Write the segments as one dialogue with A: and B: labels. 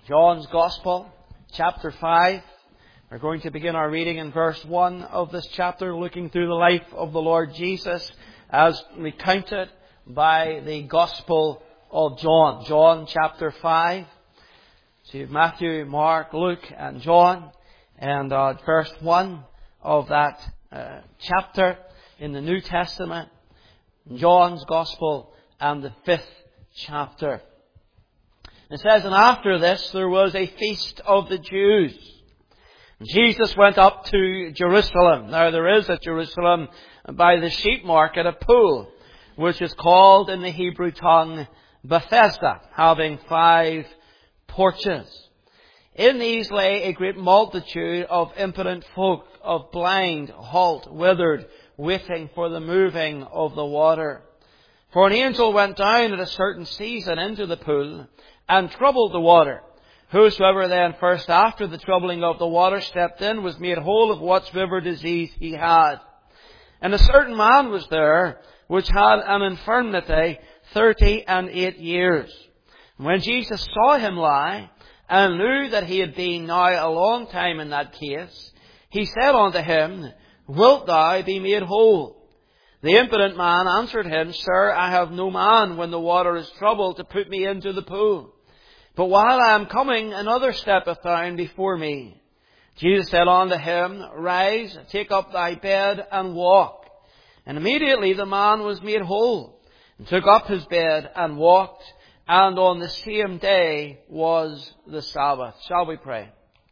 A: John's Gospel, chapter 5. We're going to begin our reading in verse 1 of this chapter, looking through the life of the Lord Jesus as recounted by the Gospel of John. John chapter 5. So you have Matthew, Mark, Luke and John. And verse 1 of that chapter in the New Testament. John's Gospel and the 5th chapter. It says, "And after this there was a feast of the Jews. Jesus went up to Jerusalem. Now there is at Jerusalem by the sheep market a pool, which is called in the Hebrew tongue Bethesda, having 5 porches. In these lay a great multitude of impotent folk, of blind, halt, withered, waiting for the moving of the water. For an angel went down at a certain season into the pool, and troubled the water. Whosoever then first after the troubling of the water stepped in was made whole of whatsoever disease he had. And a certain man was there, which had an infirmity 38 years. And when Jesus saw him lie, and knew that he had been now a long time in that case, he said unto him, Wilt thou be made whole? The impotent man answered him, Sir, I have no man when the water is troubled to put me into the pool. But while I am coming, another steppeth down before me. Jesus said unto him, Rise, take up thy bed, and walk. And immediately the man was made whole, and took up his bed, and walked. And on the same day was the Sabbath." Shall we pray?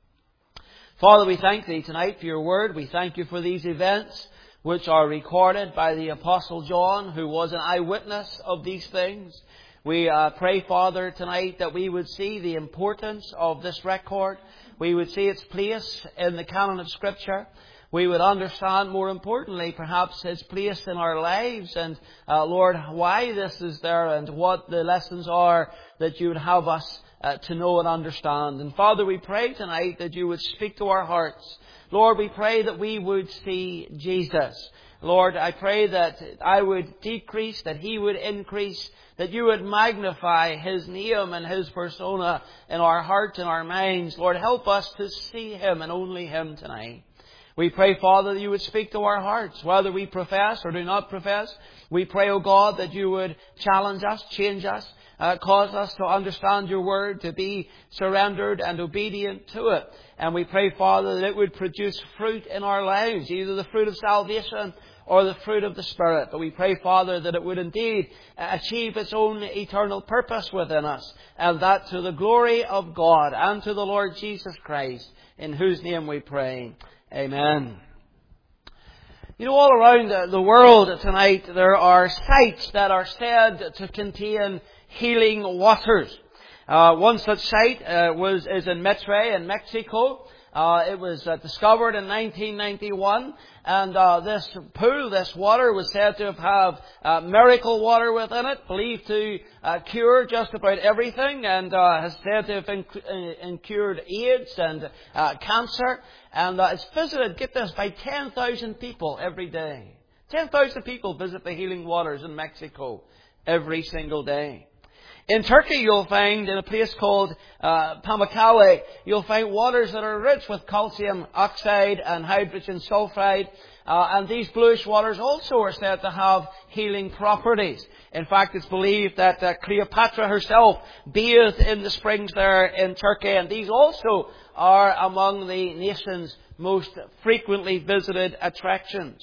A: Father, we thank Thee tonight for Your Word. We thank You for these events which are recorded by the Apostle John, who was an eyewitness of these things. We pray, Father, tonight that we would see the importance of this record. We would see its place in the canon of Scripture. We would understand, more importantly, perhaps its place in our lives. And, Lord, why this is there and what the lessons are that You would have us to know and understand. And, Father, we pray tonight that You would speak to our hearts. Lord, we pray that we would see Jesus. Lord, I pray that I would decrease, that He would increase, that You would magnify His name and His persona in our hearts and our minds. Lord, help us to see Him and only Him tonight. We pray, Father, that You would speak to our hearts, whether we profess or do not profess. We pray, O God, that You would challenge us, change us, cause us to understand Your Word, to be surrendered and obedient to it. And we pray, Father, that it would produce fruit in our lives, either the fruit of salvation or the fruit of the Spirit. But we pray, Father, that it would indeed achieve its own eternal purpose within us, and that to the glory of God and to the Lord Jesus Christ, in whose name we pray. Amen. You know, all around the world tonight there are sites that are said to contain healing waters. One such site is in Mitre in Mexico. It was discovered in 1991, and this pool, this water, was said to have miracle water within it, believed to cure just about everything, and has said to have cured AIDS and cancer. And it's visited, get this, by 10,000 people every day. 10,000 people visit the healing waters in Mexico every single day. In Turkey, you'll find, in a place called Pamukkale, you'll find waters that are rich with calcium oxide and hydrogen sulfide. And these bluish waters also are said to have healing properties. In fact, it's believed that Cleopatra herself bathed in the springs there in Turkey. And these also are among the nation's most frequently visited attractions.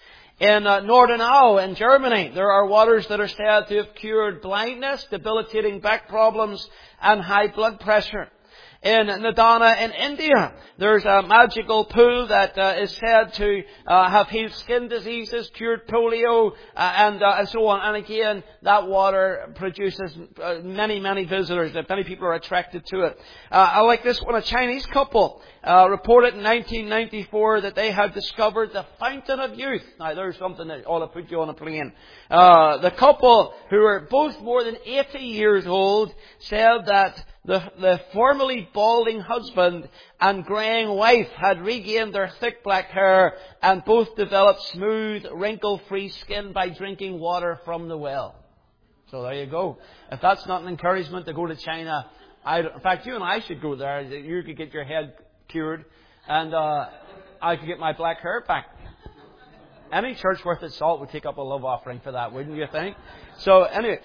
A: In Nordenau in Germany, there are waters that are said to have cured blindness, debilitating back problems, and high blood pressure. In Nadana in India, there's a magical pool that is said to have healed skin diseases, cured polio, and so on. And again, that water produces many, many visitors. Many people are attracted to it. I like this one. A Chinese couple reported in 1994 that they had discovered the fountain of youth. Now, there's something that ought to put you on a plane. The couple, who were both more than 80 years old, said that the formerly balding husband and greying wife had regained their thick black hair, and both developed smooth, wrinkle-free skin by drinking water from the well. So there you go. If that's not an encouragement to go to China, In fact, you and I should go there. You could get your head cured, and I could get my black hair back. Any church worth its salt would take up a love offering for that, wouldn't you think? So anyway,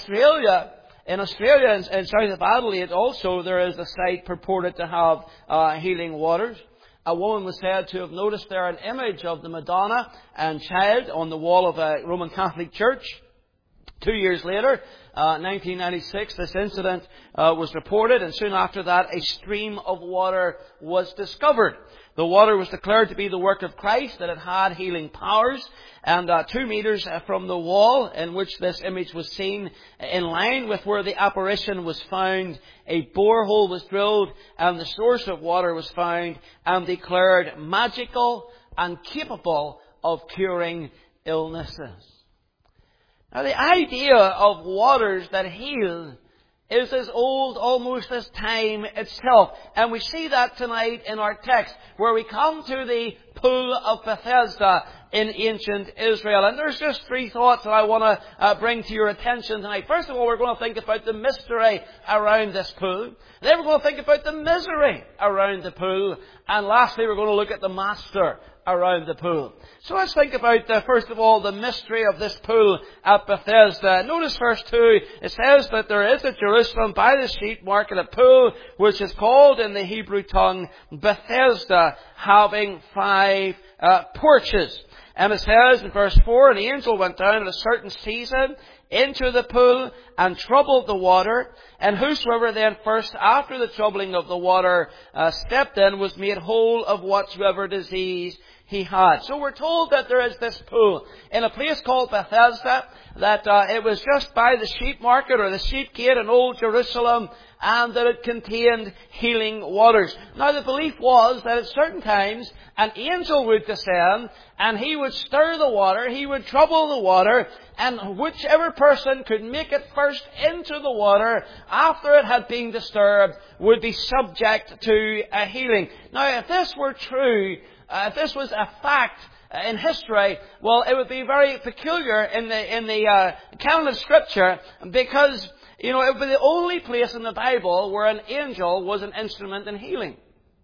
A: in Australia and south of Adelaide also there is a site purported to have healing waters. A woman was said to have noticed there an image of the Madonna and Child on the wall of a Roman Catholic church. 2 years later, 1996, this incident was reported, and soon after that a stream of water was discovered. The water was declared to be the work of Christ, that it had healing powers, and 2 meters from the wall in which this image was seen, in line with where the apparition was found, a borehole was drilled, and the source of water was found, and declared magical and capable of curing illnesses. Now, the idea of waters that heal is as old almost as time itself. And we see that tonight in our text, where we come to the pool of Bethesda in ancient Israel. And there's just 3 thoughts that I want to bring to your attention tonight. First of all, we're going to think about the mystery around this pool. Then we're going to think about the misery around the pool. And lastly, we're going to look at the master around the pool. So let's think about, first of all, the mystery of this pool at Bethesda. Notice verse 2, it says that there is at Jerusalem by the sheep market a pool which is called in the Hebrew tongue Bethesda, having 5 porches. And it says in verse 4, an angel went down at a certain season into the pool and troubled the water, and whosoever then first after the troubling of the water stepped in was made whole of whatsoever disease he had. So we're told that there is this pool in a place called Bethesda, that it was just by the sheep market or the sheep gate in Old Jerusalem, and that it contained healing waters. Now the belief was that at certain times an angel would descend and he would stir the water, he would trouble the water, and whichever person could make it first into the water after it had been disturbed would be subject to a healing. Now if this were true, if this was a fact in history, well, it would be very peculiar in the canon of Scripture, because it would be the only place in the Bible where an angel was an instrument in healing.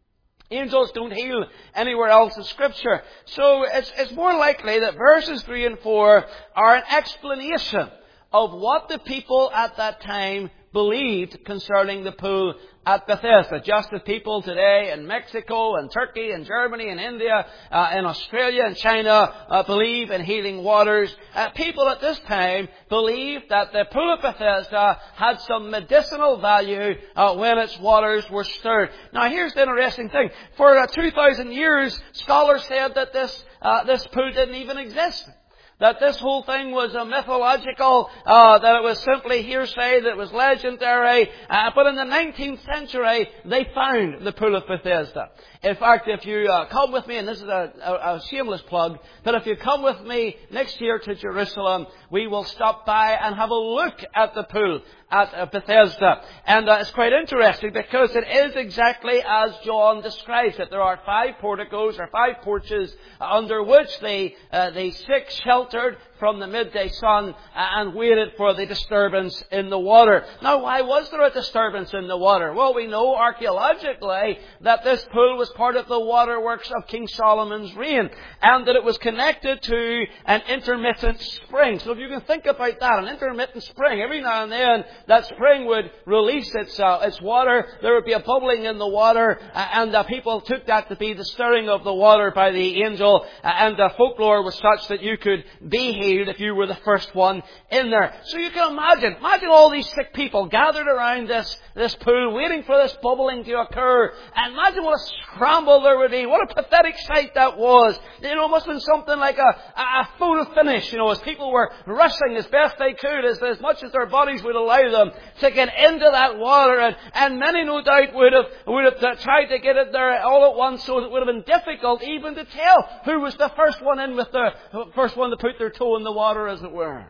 A: Angels don't heal anywhere else in Scripture. So it's more likely that verses 3 and 4 are an explanation of what the people at that time believed concerning the pool at Bethesda. Just as people today in Mexico and Turkey and Germany and India and Australia and China believe in healing waters, people at this time believed that the pool of Bethesda had some medicinal value when its waters were stirred. Now here's the interesting thing. For 2,000 years, scholars said that this pool didn't even exist. That this whole thing was a mythological, that it was simply hearsay, that it was legendary. But in the 19th century, they found the pool of Bethesda. In fact, if you come with me, and this is a shameless plug, but if you come with me next year to Jerusalem, we will stop by and have a look at the pool at Bethesda. And it's quite interesting because it is exactly as John describes it. There are 5 porticos or 5 porches under which the sick sheltered from the midday sun and waited for the disturbance in the water. Now, why was there a disturbance in the water? Well, we know archaeologically that this pool was part of the waterworks of King Solomon's reign, and that it was connected to an intermittent spring. So if you can think about that, an intermittent spring, every now and then that spring would release its water, there would be a bubbling in the water, and people took that to be the stirring of the water by the angel, and the folklore was such that you could be healed if you were the first one in there. So you can imagine all these sick people gathered around this pool, waiting for this bubbling to occur. And imagine what a scramble there would be. What a pathetic sight that was. It must have been something like a photo finish, as people were rushing as best they could, as much as their bodies would allow them, to get into that water. And many, no doubt, would have tried to get it there all at once, so it would have been difficult even to tell who was the first one in, with the first one to put their toe in the water, as it were.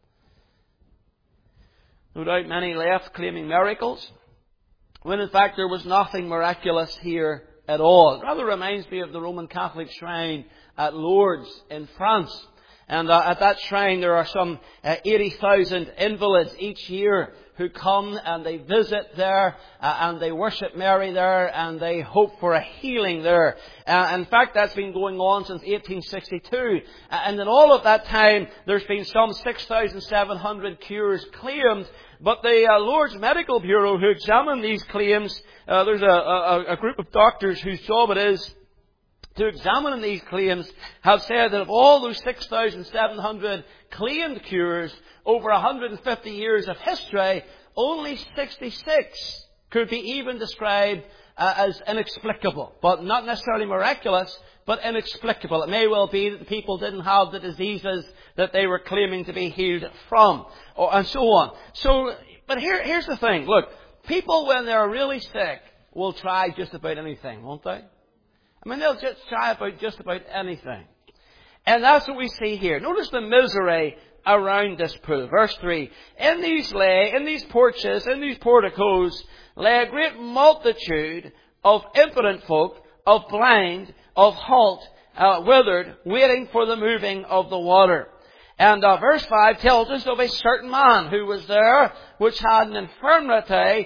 A: No doubt many left claiming miracles, when in fact there was nothing miraculous here at all. It rather reminds me of the Roman Catholic shrine at Lourdes in France. And at that shrine there are some 80,000 invalids each year who come and they visit there and they worship Mary there and they hope for a healing there. In fact, that's been going on since 1862. And in all of that time, there's been some 6,700 cures claimed. But the Lord's Medical Bureau who examine these claims, there's a group of doctors whose job it is to examine these claims, have said that of all those 6,700 claimed cures over 150 years of history, only 66 could be even described as inexplicable. But not necessarily miraculous, but inexplicable. It may well be that the people didn't have the diseases that they were claiming to be healed from, and so on. But here's the thing. Look, people when they're really sick will try just about anything, won't they? I mean, they'll just try about just about anything. And that's what we see here. Notice the misery around this pool. Verse 3. In these porches, in these porticos, lay a great multitude of impotent folk, of blind, of halt, withered, waiting for the moving of the water. And verse 5 tells us of a certain man who was there, which had an infirmity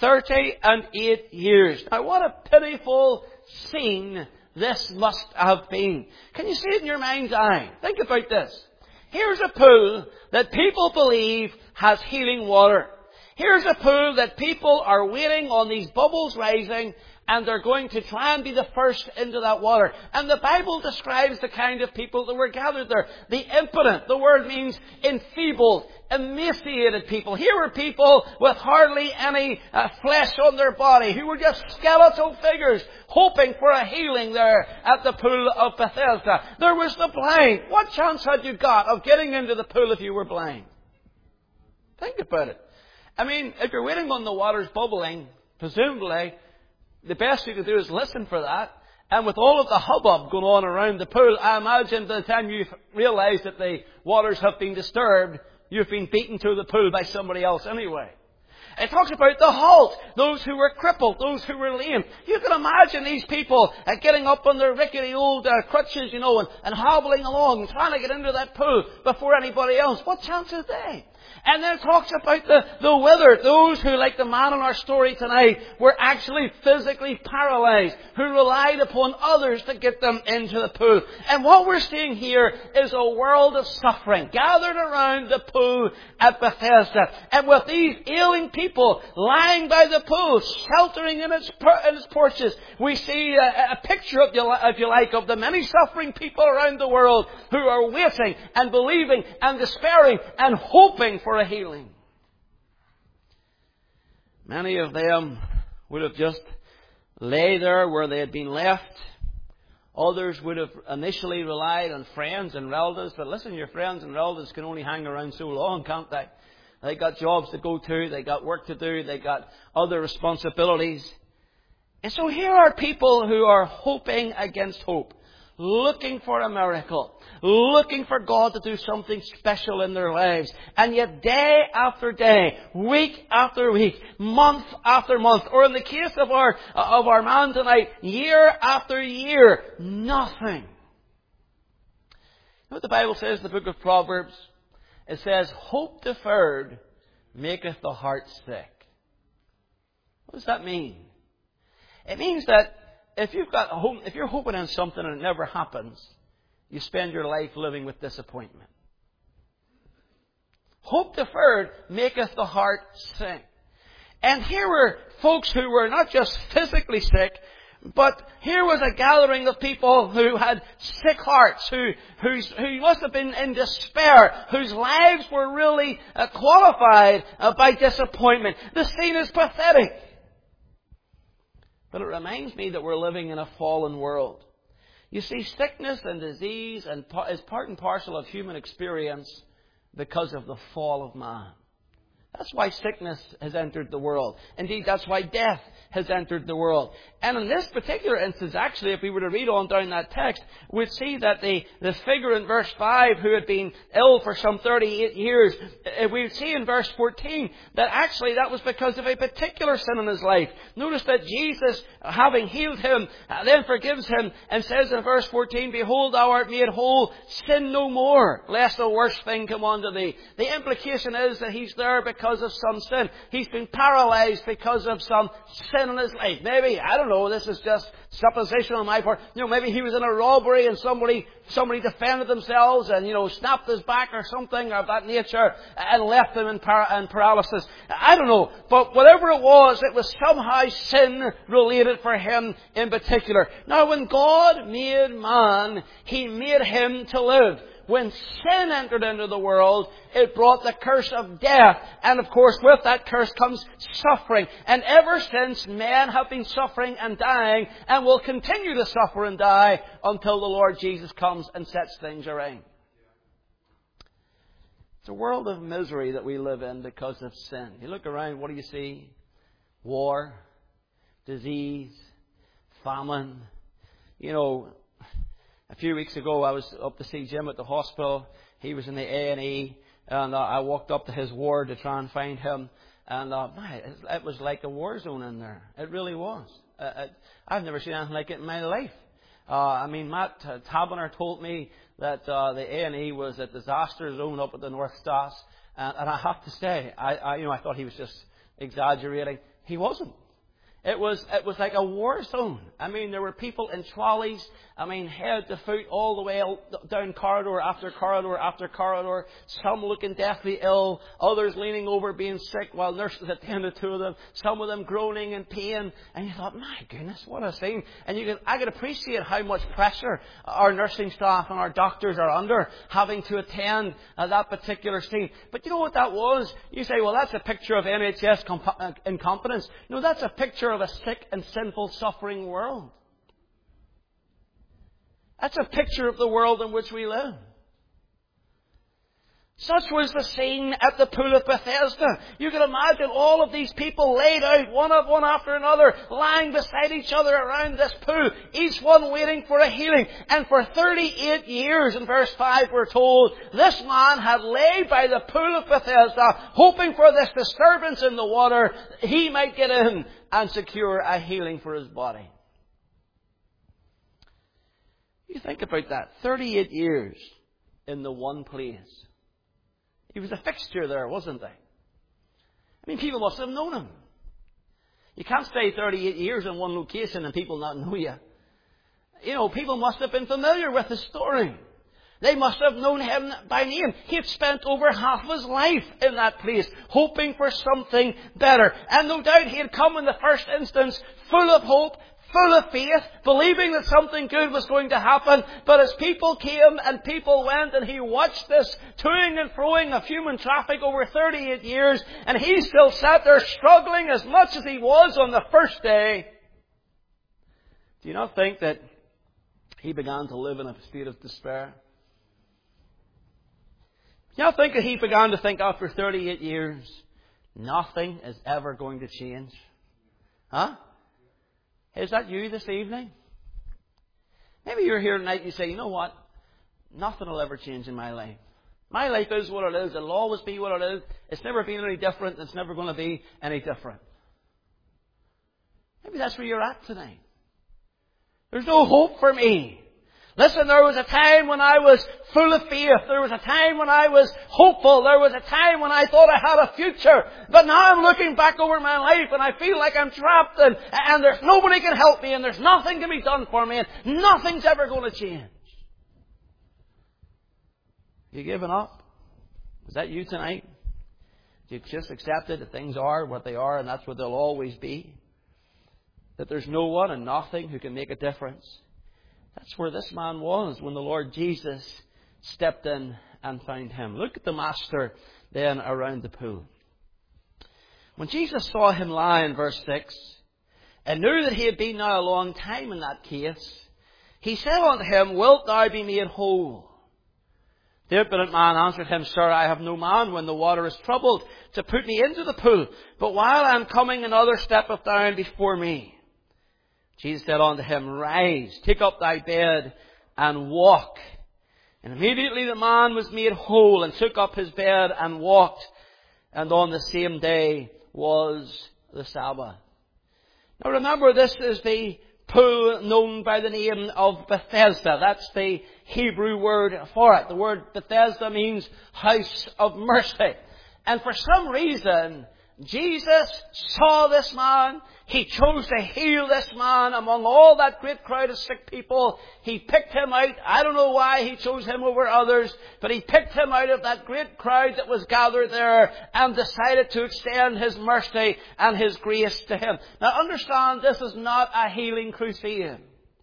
A: 38 years. Now, what a pitiful scene this must have been. Can you see it in your mind's eye? Think about this. Here's a pool that people believe has healing water. Here's a pool that people are waiting on these bubbles rising, and they're going to try and be the first into that water. And the Bible describes the kind of people that were gathered there. The impotent. The word means enfeebled, emaciated people. Here were people with hardly any flesh on their body, who were just skeletal figures, hoping for a healing there at the pool of Bethesda. There was the blind. What chance had you got of getting into the pool if you were blind? Think about it. I mean, if you're waiting on the waters bubbling, presumably, the best you can do is listen for that. And with all of the hubbub going on around the pool, I imagine by the time you've realised that the waters have been disturbed, you've been beaten to the pool by somebody else anyway. It talks about the halt, those who were crippled, those who were lame. You can imagine these people getting up on their rickety old crutches, and hobbling along and trying to get into that pool before anybody else. What chance is they? And then it talks about the withered, those who, like the man in our story tonight, were actually physically paralyzed, who relied upon others to get them into the pool. And what we're seeing here is a world of suffering gathered around the pool at Bethesda. And with these ailing people lying by the pool, sheltering in its porches, we see a picture, if you like, of the many suffering people around the world who are waiting and believing and despairing and hoping for a healing. Many of them would have just lay there where they had been left. Others would have initially relied on friends and relatives. But listen, your friends and relatives can only hang around so long, can't they? They got jobs to go to. They got work to do. They got other responsibilities. And so here are people who are hoping against hope, looking for a miracle, looking for God to do something special in their lives. And yet day after day, week after week, month after month, or in the case of our man tonight, year after year, nothing. You know what the Bible says in the book of Proverbs? It says, hope deferred maketh the heart sick. What does that mean? It means that if you're hoping on something and it never happens, you spend your life living with disappointment. Hope deferred maketh the heart sick. And here were folks who were not just physically sick, but here was a gathering of people who had sick hearts, who must have been in despair, whose lives were really qualified by disappointment. The scene is pathetic. But it reminds me that we're living in a fallen world. You see, sickness and disease is part and parcel of human experience because of the fall of man. That's why sickness has entered the world. Indeed, that's why death has entered the world. And in this particular instance, actually, if we were to read on down that text, we'd see that the figure in verse 5 who had been ill for some 38 years, we would see in verse 14 that actually that was because of a particular sin in his life. Notice that Jesus, having healed him, then forgives him and says in verse 14, "Behold, thou art made whole, sin no more, lest a worse thing come unto thee." The implication is that he's there because of some sin. He's been paralyzed because of some sin in his life. Maybe, I don't know, this is just supposition on my part. Maybe he was in a robbery and somebody defended themselves and, snapped his back or something of that nature and left him in paralysis. I don't know. But whatever it was somehow sin related for him in particular. Now, when God made man, He made him to live. When sin entered into the world, it brought the curse of death. And of course, with that curse comes suffering. And ever since, men have been suffering and dying and will continue to suffer and die until the Lord Jesus comes and sets things around. It's a world of misery that we live in because of sin. You look around, what do you see? War, disease, famine. A few weeks ago, I was up to see Jim at the hospital. He was in the A&E, and I walked up to his ward to try and find him. And it was like a war zone in there. It really was. I've never seen anything like it in my life. Matt Taberner told me that the A&E was a disaster zone up at the North Stas. And I have to say, I thought he was just exaggerating. He wasn't. It was like a war zone. There were people in trolleys, head to foot all the way down corridor after corridor after corridor. Some looking deathly ill, others leaning over being sick while nurses attended to them. Some of them groaning in pain. And you thought, my goodness, what a scene. And I could appreciate how much pressure our nursing staff and our doctors are under having to attend that particular scene. But you know what that was? You say, well, that's a picture of NHS incompetence. No, that's a picture of a sick and sinful, suffering world. That's a picture of the world in which we live. Such was the scene at the pool of Bethesda. You can imagine all of these people laid out, one after another, lying beside each other around this pool, each one waiting for a healing. And for 38 years, in verse 5, we're told, this man had laid by the pool of Bethesda, hoping for this disturbance in the water, he might get in and secure a healing for his body. You think about that. 38 years in the one place. He was a fixture there, wasn't he? People must have known him. You can't stay 38 years in one location and people not know you. People must have been familiar with his story. They must have known him by name. He had spent over half of his life in that place, hoping for something better. And no doubt he had come in the first instance full of hope, full of faith, believing that something good was going to happen. But as people came and people went, and he watched this toing and froing of human traffic over 38 years, and he still sat there struggling as much as he was on the first day. Do you not think that he began to live in a state of despair? Do you not think that he began to think after 38 years, nothing is ever going to change? Huh? Is that you this evening? Maybe you're here tonight and you say, you know what? Nothing will ever change in my life. My life is what it is. It'll always be what it is. It's never been any different. It's never going to be any different. Maybe that's where you're at tonight. There's no hope for me. Listen, there was a time when I was full of faith. There was a time when I was hopeful. There was a time when I thought I had a future. But now I'm looking back over my life and I feel like I'm trapped and there's nobody can help me and there's nothing can be done for me and nothing's ever going to change. You giving up? Is that you tonight? You've just accepted that things are what they are and that's what they'll always be? That there's no one and nothing who can make a difference? That's where this man was when the Lord Jesus stepped in and found him. Look at the master then around the pool. When Jesus saw him lie in verse 6 and knew that he had been now a long time in that case, he said unto him, Wilt thou be made whole? The impudent man answered him, Sir, I have no man when the water is troubled to put me into the pool. But while I am coming, another steppeth down before me. Jesus said unto him, Rise, take up thy bed, and walk. And immediately the man was made whole, and took up his bed, and walked. And on the same day was the Sabbath. Now remember, this is the pool known by the name of Bethesda. That's the Hebrew word for it. The word Bethesda means house of mercy. And for some reason, Jesus saw this man. He chose to heal this man among all that great crowd of sick people. He picked him out. I don't know why he chose him over others, but he picked him out of that great crowd that was gathered there and decided to extend his mercy and his grace to him. Now understand, this is not a healing crusade.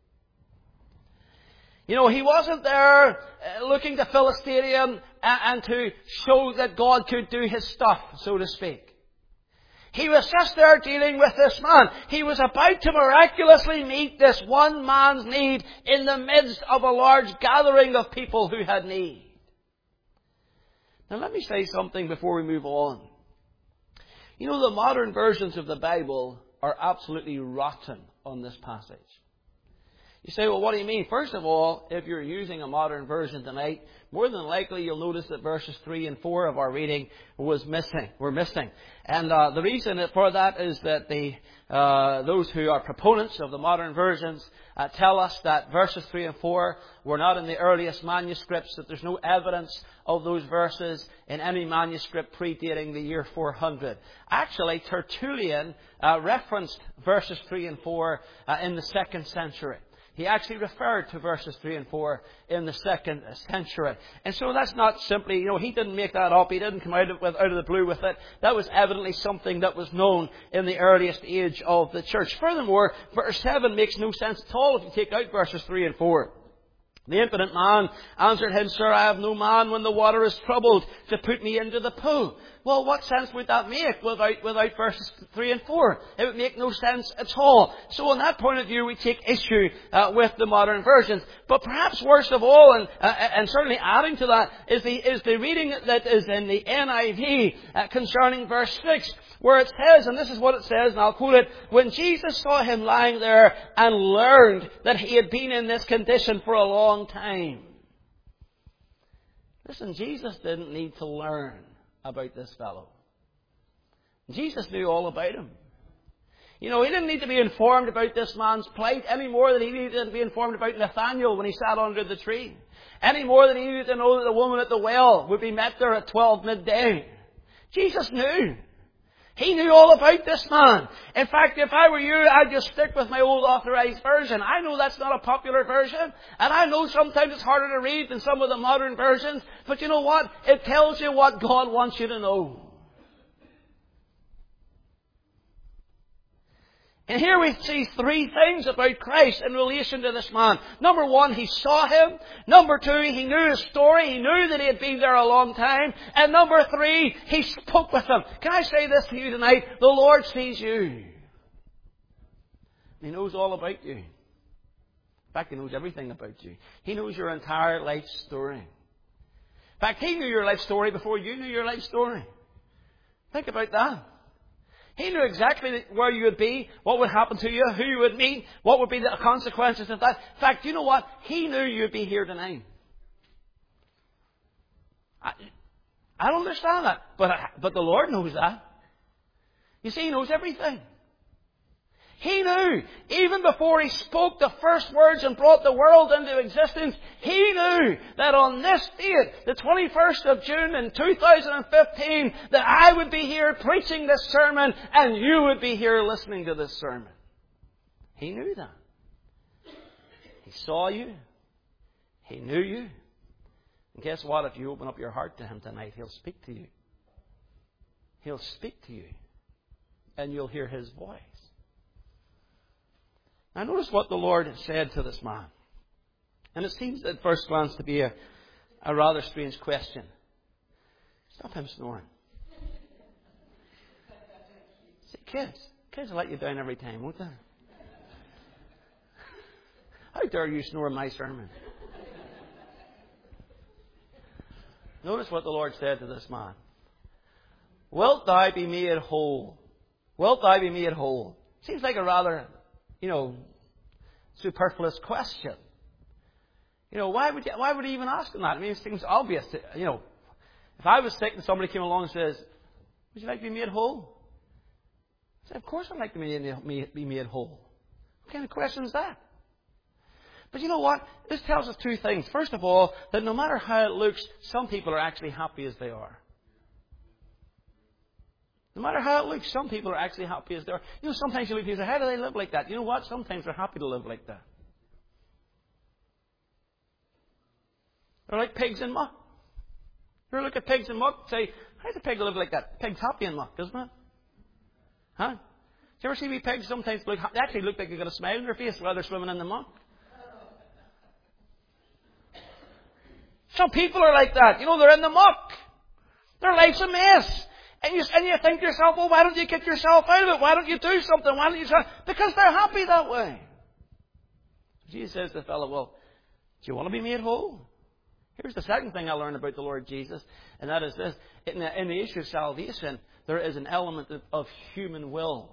A: You know, he wasn't there looking to fill a stadium and to show that God could do his stuff, so to speak. He was just there dealing with this man. He was about to miraculously meet this one man's need in the midst of a large gathering of people who had need. Now let me say something before we move on. You know, the modern versions of the Bible are absolutely rotten on this passage. You say, well, what do you mean? First of all, if you're using a modern version tonight, more than likely you'll notice that verses 3 and 4 of our reading were missing. And the reason for that is that those who are proponents of the modern versions tell us that verses 3 and 4 were not in the earliest manuscripts, that there's no evidence of those verses in any manuscript predating the year 400. Actually, Tertullian referenced verses 3 and 4 in the 2nd century. He actually referred to verses 3 and 4 in the 2nd century. And so that's not simply, he didn't make that up. He didn't come out of the blue with it. That was evidently something that was known in the earliest age of the church. Furthermore, verse 7 makes no sense at all if you take out verses 3 and 4. The impudent man answered him, Sir, I have no man when the water is troubled to put me into the pool. Well, what sense would that make without verses 3 and 4? It would make no sense at all. So on that point of view, we take issue with the modern versions. But perhaps worst of all, and certainly adding to that, is the reading that is in the NIV concerning verse 6, where it says, and this is what it says, and I'll quote it, when Jesus saw him lying there and learned that he had been in this condition for a long time. Listen, Jesus didn't need to learn about this fellow. Jesus knew all about him. He didn't need to be informed about this man's plight any more than he needed to be informed about Nathanael when he sat under the tree. Any more than he needed to know that the woman at the well would be met there at 12 midday. Jesus knew. He knew all about this man. In fact, if I were you, I'd just stick with my old authorized version. I know that's not a popular version, and I know sometimes it's harder to read than some of the modern versions, but you know what? It tells you what God wants you to know. And here we see three things about Christ in relation to this man. Number one, he saw him. Number two, he knew his story. He knew that he had been there a long time. And number three, he spoke with him. Can I say this to you tonight? The Lord sees you. He knows all about you. In fact, he knows everything about you. He knows your entire life story. In fact, he knew your life story before you knew your life story. Think about that. He knew exactly where you would be, what would happen to you, who you would meet, what would be the consequences of that. In fact, you know what? He knew you'd be here tonight. I don't understand that, but the Lord knows that. You see, He knows everything. He knew, even before He spoke the first words and brought the world into existence, He knew that on this date, the 21st of June in 2015, that I would be here preaching this sermon and you would be here listening to this sermon. He knew that. He saw you. He knew you. And guess what? If you open up your heart to Him tonight, He'll speak to you. He'll speak to you. And you'll hear His voice. Now notice what the Lord said to this man. And it seems at first glance to be a rather strange question. Stop him snoring. See, kids will let you down every time, won't they? How dare you snore in my sermon? Notice what the Lord said to this man. Wilt thou be made whole? Wilt thou be made whole? Seems like a rather, superfluous question. Why would he even ask him that? I mean, it seems obvious. If I was sick and somebody came along and says, would you like to be made whole? I said, of course I'd like to be made whole. What kind of question is that? But you know what? This tells us two things. First of all, that no matter how it looks, some people are actually happy as they are. No matter how it looks, some people are actually happy as they are. Sometimes you look and say, how do they live like that? You know what? Sometimes they're happy to live like that. They're like pigs in muck. You ever look at pigs in muck and say, how does a pig live like that? Pig's happy in muck, doesn't it? Huh? Do you ever see wee pigs sometimes they actually look like they've got a smile on their face while they're swimming in the muck? Some people are like that. They're in the muck. Their life's a mess. And you think to yourself, well, why don't you get yourself out of it? Why don't you do something? Why don't you try? Because they're happy that way. Jesus says to the fellow, well, do you want to be made whole? Here's the second thing I learned about the Lord Jesus, and that is this. In the issue of salvation, there is an element of human will.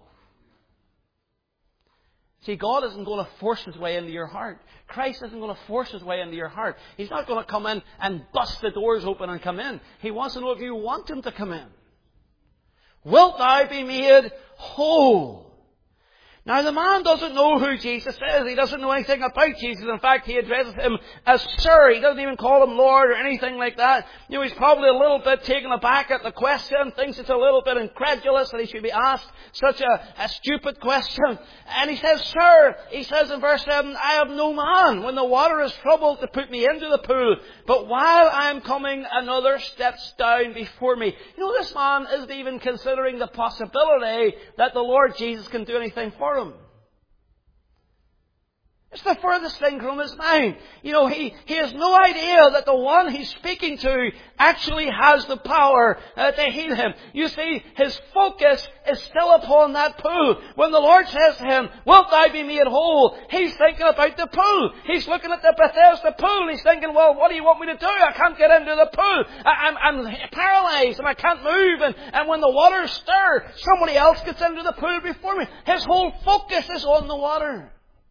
A: See, God isn't going to force His way into your heart. Christ isn't going to force His way into your heart. He's not going to come in and bust the doors open and come in. He wants to know if you want Him to come in. Wilt thou be made whole? Now, the man doesn't know who Jesus is. He doesn't know anything about Jesus. In fact, he addresses Him as Sir. He doesn't even call Him Lord or anything like that. He's probably a little bit taken aback at the question, thinks it's a little bit incredulous that he should be asked such a stupid question. And he says, Sir, he says in verse 7, I have no man when the water is troubled to put me into the pool, but while I am coming, another steps down before me. This man isn't even considering the possibility that the Lord Jesus can do anything for him. It's the furthest thing from his mind. He has no idea that the one he's speaking to actually has the power to heal him. You see, his focus is still upon that pool. When the Lord says to him, wilt thou be made whole? He's thinking about the pool. He's looking at the Bethesda pool and he's thinking, well, what do you want me to do? I can't get into the pool. I'm paralyzed and I can't move. And when the waters stir, somebody else gets into the pool before me. His whole focus is on the water.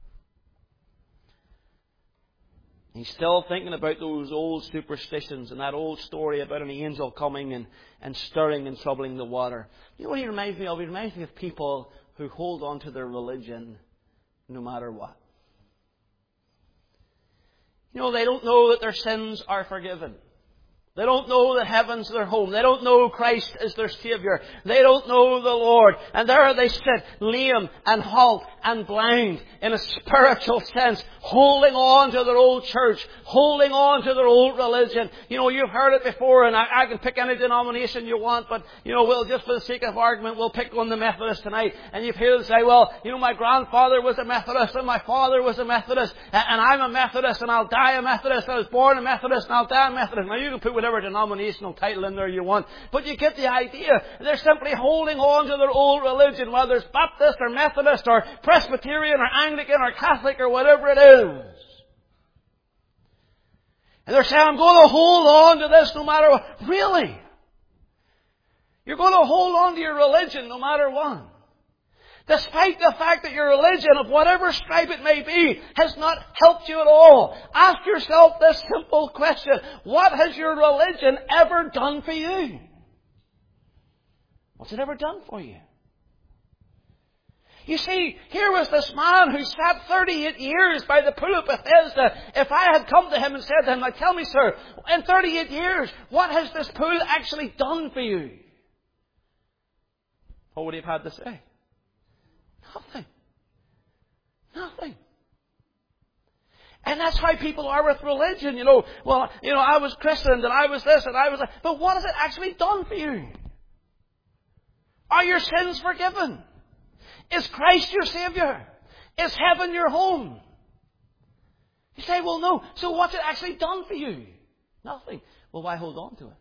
A: He's still thinking about those old superstitions and that old story about an angel coming and stirring and troubling the water. You know what he reminds me of? He reminds me of people who hold on to their religion no matter what. They don't know that their sins are forgiven. They don't know that heaven's their home. They don't know Christ is their Saviour. They don't know the Lord. And there they sit, lame and halt and blind in a spiritual sense, holding on to their old church, holding on to their old religion. You've heard it before, and I can pick any denomination you want, but, we'll just for the sake of argument, we'll pick on the Methodist tonight. And you've heard them say, well, my grandfather was a Methodist, and my father was a Methodist, and I'm a Methodist, and I'll die a Methodist. I was born a Methodist, and I'll die a Methodist. Now, you can put whatever denominational title in there you want, but you get the idea. They're simply holding on to their old religion, whether it's Baptist or Methodist or Presbyterian or Anglican or Catholic or whatever it is. And they're saying, I'm going to hold on to this no matter what. Really? You're going to hold on to your religion no matter what? Despite the fact that your religion, of whatever stripe it may be, has not helped you at all. Ask yourself this simple question. What has your religion ever done for you? What's it ever done for you? You see, here was this man who sat 38 years by the pool of Bethesda. If I had come to him and said to him, tell me, sir, in 38 years, what has this pool actually done for you? What would he have had to say? Nothing. Nothing. And that's how people are with religion. I was christened and I was this and I was that. But what has it actually done for you? Are your sins forgiven? Is Christ your Saviour? Is heaven your home? You say, well, no. So what's it actually done for you? Nothing. Well, why hold on to it?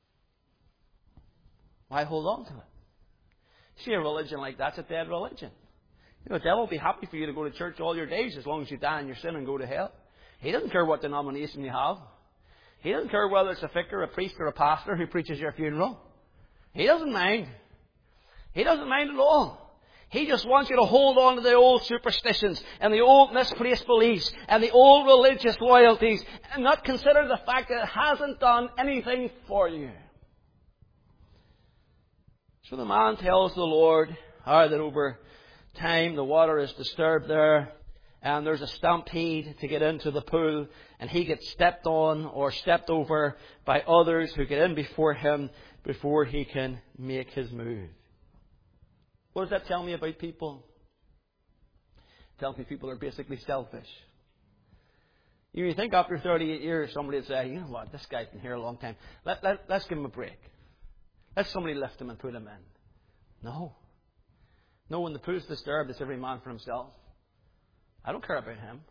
A: Why hold on to it? See, a religion like that's a dead religion. The devil will be happy for you to go to church all your days as long as you die in your sin and go to hell. He doesn't care what denomination you have. He doesn't care whether it's a vicar, a priest, or a pastor who preaches your funeral. He doesn't mind. He doesn't mind at all. He just wants you to hold on to the old superstitions and the old misplaced beliefs and the old religious loyalties and not consider the fact that it hasn't done anything for you. So the man tells the Lord that over time the water is disturbed there and there's a stampede to get into the pool, and he gets stepped on or stepped over by others who get in before him before he can make his move. What does that tell me about people? It tells me people are basically selfish. You think after 38 years somebody would say, you know what, this guy's been here a long time. Let's give him a break. Let somebody lift him and put him in. No. No, when the pool's disturbed, it's every man for himself. I don't care about him.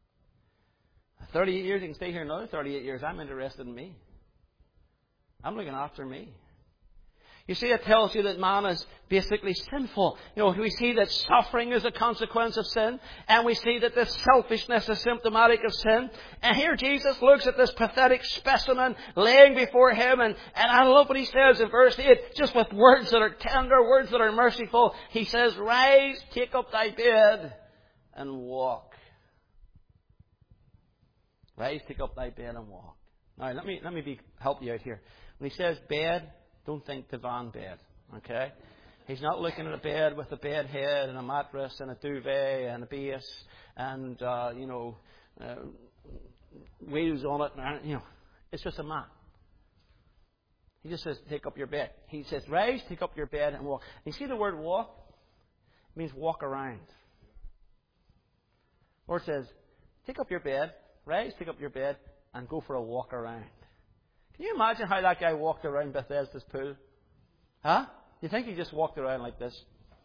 A: 38 years, he can stay here another 38 years. I'm interested in me. I'm looking after me. You see, it tells you that man is basically sinful. You know, we see that suffering is a consequence of sin, and we see that this selfishness is symptomatic of sin. And here Jesus looks at this pathetic specimen laying before him, and I love what he says in verse 8, just with words that are tender, words that are merciful. He says, "Rise, take up thy bed, and walk." Rise, take up thy bed, and walk. Now, let me help you out here. When he says bed, don't think divan bed, okay? He's not looking at a bed with a bed head and a mattress and a duvet and a base and, wheels on it. And, it's just a mat. He just says, take up your bed. He says, rise, take up your bed and walk. You see the word walk? It means walk around. Or it says, take up your bed, rise, take up your bed, and go for a walk around. Can you imagine how that guy walked around Bethesda's pool? Huh? You think he just walked around like this?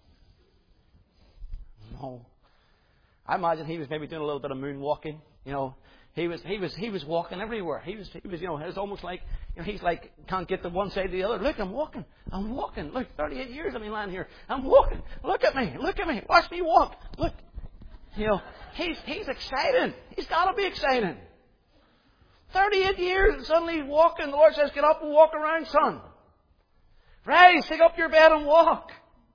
A: No. I imagine he was maybe doing a little bit of moonwalking. He was walking everywhere. He was. It was almost like, he's like, can't get to one side to the other. Look, I'm walking. Look, 38 years I've been lying here. I'm walking. Look at me. Watch me walk. Look. He's excited. He's got to be excited. 38 years and suddenly he's walking. The Lord says, get up and walk around, son. Rise, take up your bed and walk.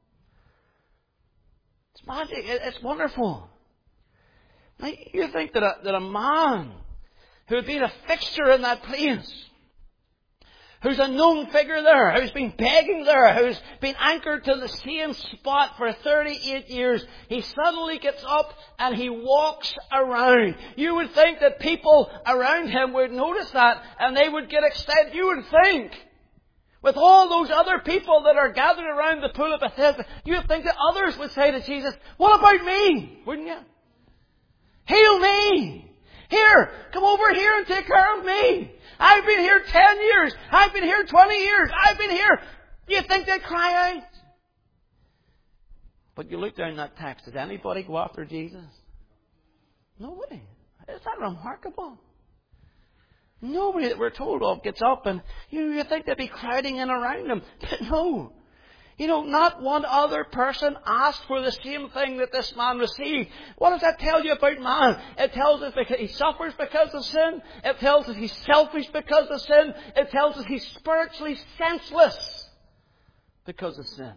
A: It's magic. It's wonderful. Now, you think that a man who had been a fixture in that place, who's a known figure there, who's been begging there, who's been anchored to the same spot for 38 years, he suddenly gets up and he walks around. You would think that people around him would notice that and they would get excited. You would think, with all those other people that are gathered around the pool of Bethesda, you would think that others would say to Jesus, what about me? Wouldn't you? Heal me! Here, come over here and take care of me. I've been here 10 years. I've been here 20 years. I've been here. Do you think they'd cry out? But you look down that text. Did anybody go after Jesus? Nobody. Is that remarkable? Nobody that we're told of gets up and you think they'd be crowding in around him. But no. Not one other person asked for the same thing that this man received. What does that tell you about man? It tells us that he suffers because of sin. It tells us he's selfish because of sin. It tells us he's spiritually senseless because of sin.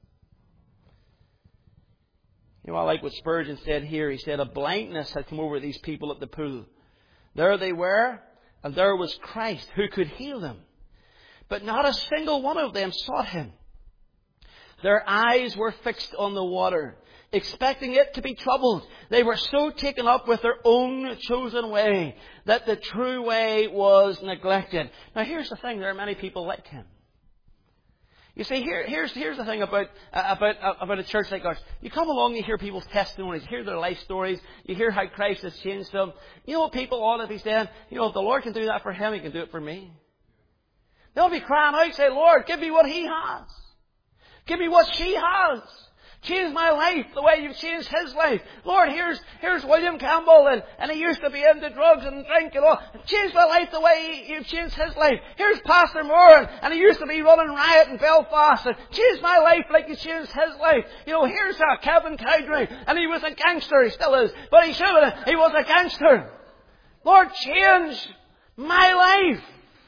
A: I like what Spurgeon said here. He said, a blindness had come over these people at the pool. There they were, and there was Christ who could heal them. But not a single one of them sought him. Their eyes were fixed on the water, expecting it to be troubled. They were so taken up with their own chosen way that the true way was neglected. Now here's the thing, there are many people like him. You see, here's the thing about a church like ours. You come along, you hear people's testimonies, you hear their life stories, you hear how Christ has changed them. You know what people ought to be saying? If the Lord can do that for him, he can do it for me. They'll be crying out, say, Lord, give me what he has. Give me what she has. Change my life the way you've changed his life. Lord, here's William Campbell and he used to be into drugs and drink and all. Change my life the way you've changed his life. Here's Pastor Moore and he used to be running riot in Belfast. And change my life like you changed his life. Here's Kevin Cowdery and he was a gangster. He still is. But he was a gangster. Lord, change My life!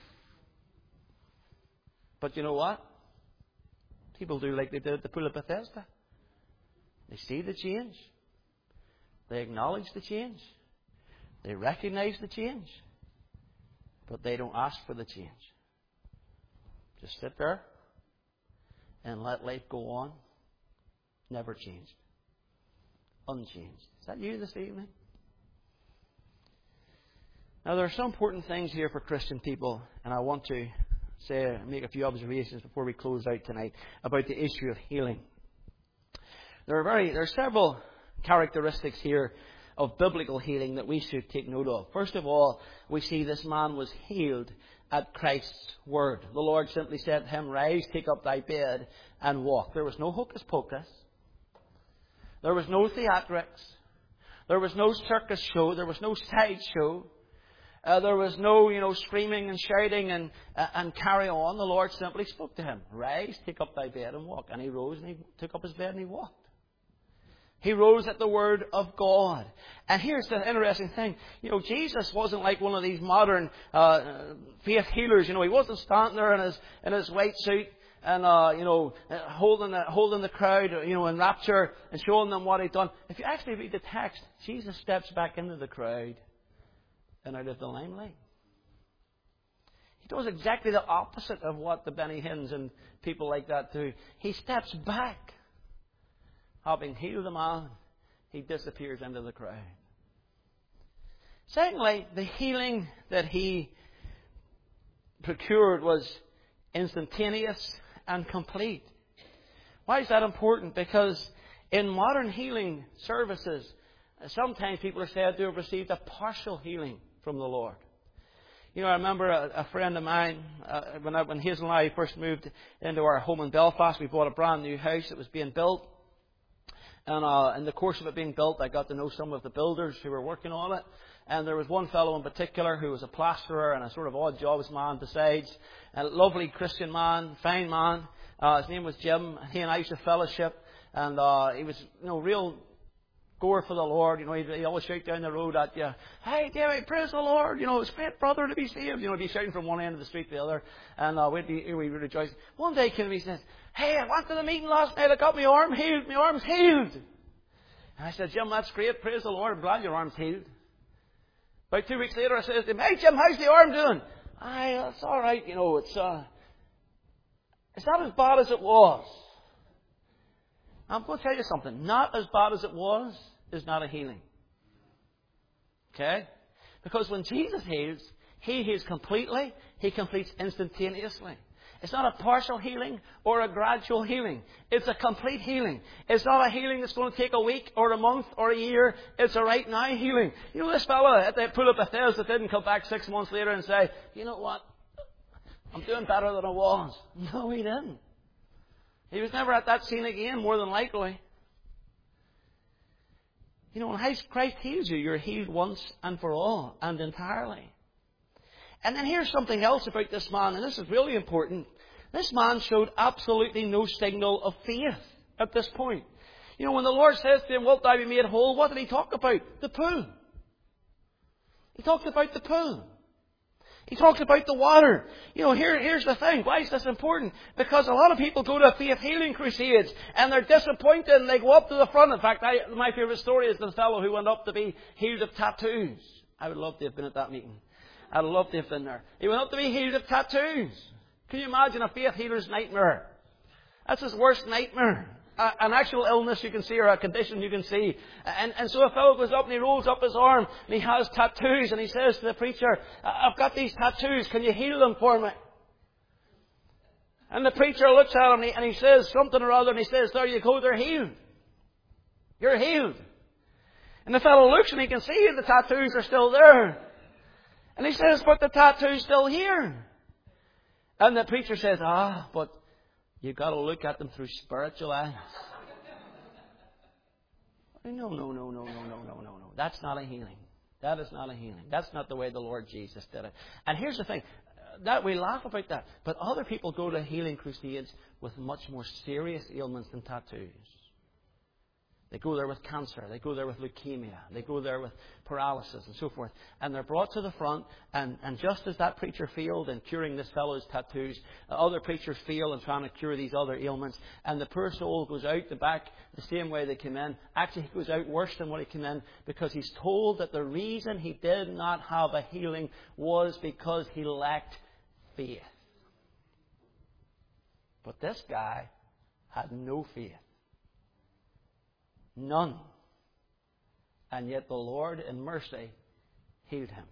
A: But you know what? People do like they did at the Pool of Bethesda. They see the change. They acknowledge the change. They recognize the change. But they don't ask for the change. Just sit there and let life go on. Never changed. Unchanged. Is that you this evening? Now, there are some important things here for Christian people, and I want to make a few observations before we close out tonight about the issue of healing. There are several characteristics here of biblical healing that we should take note of. First of all, we see this man was healed at Christ's word. The Lord simply said to him, "Rise, take up thy bed, and walk." There was no hocus pocus. There was no theatrics. There was no circus show. There was no sideshow. There was no, screaming and shouting and carry on. The Lord simply spoke to him. "Rise, take up thy bed and walk." And he rose and he took up his bed and he walked. He rose at the word of God. And here's the interesting thing. Jesus wasn't like one of these modern faith healers. He wasn't standing there in his white suit and holding the crowd, in rapture and showing them what he'd done. If you actually read the text, Jesus steps back into the crowd and out of the limelight. He does exactly the opposite of what the Benny Hinn's and people like that do. He steps back. Having healed the man, he disappears into the crowd. Secondly, the healing that he procured was instantaneous and complete. Why is that important? Because in modern healing services, sometimes people are said to have received a partial healing from the Lord. I remember a friend of mine, when Hazel and I first moved into our home in Belfast, we bought a brand new house that was being built. And in the course of it being built, I got to know some of the builders who were working on it. And there was one fellow in particular who was a plasterer and a sort of odd jobs man besides. A lovely Christian man, fine man. His name was Jim. He and I used to fellowship. And he was, real goer for the Lord. He'd always shout down the road at you, "Hey, David, praise the Lord. It's great, brother, to be saved." He'd be shouting from one end of the street to the other. And we'd rejoice. One day he came and he says, "Hey, I went to the meeting last night. I got my arm healed. My arm's healed." And I said, "Jim, that's great. Praise the Lord. I'm glad your arm's healed." About 2 weeks later, I said to him, "Hey, Jim, how's the arm doing?" "It's all right. It's not as bad as it was." I'm going to tell you something. Not as bad as it was is not a healing. Okay? Because when Jesus heals, He heals completely. He completes instantaneously. It's not a partial healing or a gradual healing. It's a complete healing. It's not a healing that's going to take a week or a month or a year. It's a right now healing. This fella at the Pool of Bethesda didn't come back 6 months later and say, "You know what? I'm doing better than I was." No, he didn't. He was never at that scene again, more than likely. When Christ heals you, you're healed once and for all and entirely. And then here's something else about this man, and this is really important. This man showed absolutely no signal of faith at this point. When the Lord says to him, "Wilt thou be made whole?" what did he talk about? The pool. He talked about the pool. He talked about the water. Here's the thing. Why is this important? Because a lot of people go to faith healing crusades and they're disappointed and they go up to the front. In fact, my favourite story is the fellow who went up to be healed of tattoos. I would love to have been at that meeting. I'd love to have been there. He went up to be healed of tattoos. Can you imagine a faith healer's nightmare? That's his worst nightmare. An actual illness you can see or a condition you can see. And so a fellow goes up and he rolls up his arm and he has tattoos and he says to the preacher, "I've got these tattoos. Can you heal them for me?" And the preacher looks at him and he says something or other and he says, "There you go, they're healed. You're healed." And the fellow looks and he can see the tattoos are still there. And he says, "But the tattoo's still here." And the preacher says, "But you've got to look at them through spiritual eyes." No. That's not a healing. That is not a healing. That's not the way the Lord Jesus did it. And here's the thing. That we laugh about that. But other people go to healing crusades with much more serious ailments than tattoos. They go there with cancer. They go there with leukemia. They go there with paralysis and so forth. And they're brought to the front. And just as that preacher failed in curing this fellow's tattoos, other preachers fail in trying to cure these other ailments. And the poor soul goes out the back the same way they came in. Actually, he goes out worse than what he came in, because he's told that the reason he did not have a healing was because he lacked faith. But this guy had no faith. None. And yet the Lord in mercy healed him.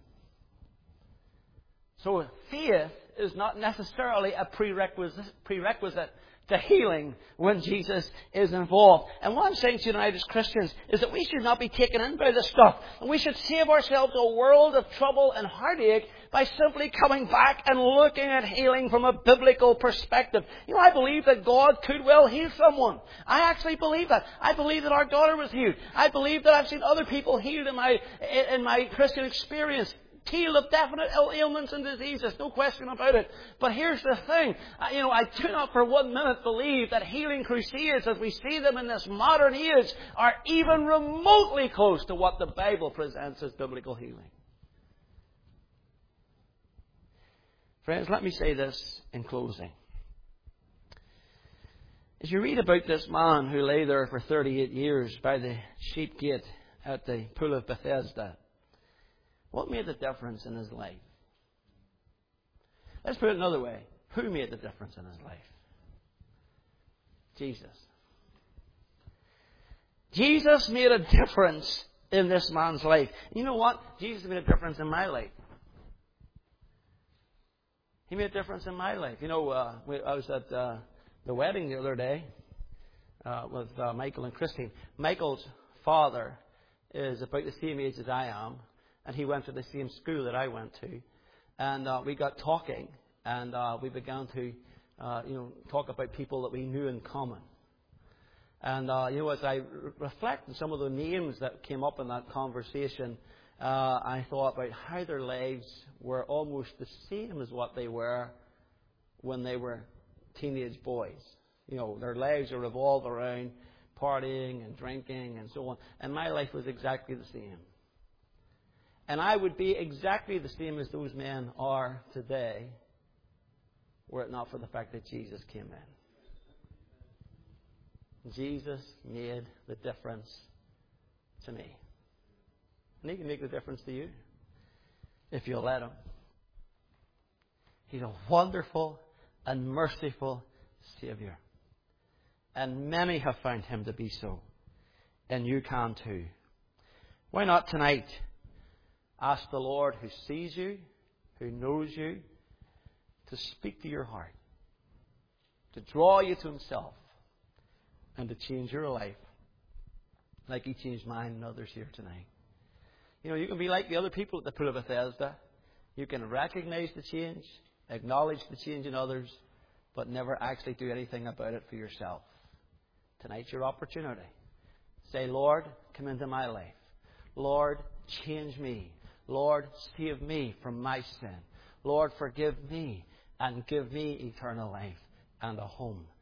A: So faith is not necessarily a prerequisite to healing when Jesus is involved. And what I'm saying to you tonight as Christians is that we should not be taken in by this stuff. And we should save ourselves a world of trouble and heartache by simply coming back and looking at healing from a biblical perspective. You know, I believe that God could well heal someone. I actually believe that. I believe that our daughter was healed. I believe that I've seen other people healed in my Christian experience. Healed of definite ailments and diseases, no question about it. But here's the thing. I do not for 1 minute believe that healing crusades, as we see them in this modern age, are even remotely close to what the Bible presents as biblical healing. Friends, let me say this in closing. As you read about this man who lay there for 38 years by the sheep gate at the pool of Bethesda, what made the difference in his life? Let's put it another way. Who made the difference in his life? Jesus. Jesus made a difference in this man's life. You know what? Jesus made a difference in my life. He made a difference in my life. I was at the wedding the other day with Michael and Christine. Michael's father is about the same age as I am. And he went to the same school that I went to. And we got talking. And we began to, talk about people that we knew in common. And, as I reflect on some of the names that came up in that conversation, I thought about how their lives were almost the same as what they were when they were teenage boys. Their lives are revolved around partying and drinking and so on. And my life was exactly the same. And I would be exactly the same as those men are today, were it not for the fact that Jesus came in. Jesus made the difference to me. And He can make the difference to you if you'll let Him. He's a wonderful and merciful Saviour. And many have found Him to be so. And you can too. Why not tonight ask the Lord, who sees you, who knows you, to speak to your heart, to draw you to Himself, and to change your life like He changed mine and others here tonight. You can be like the other people at the pool of Bethesda. You can recognize the change, acknowledge the change in others, but never actually do anything about it for yourself. Tonight's your opportunity. Say, Lord, come into my life. Lord, change me. Lord, save me from my sin. Lord, forgive me and give me eternal life and a home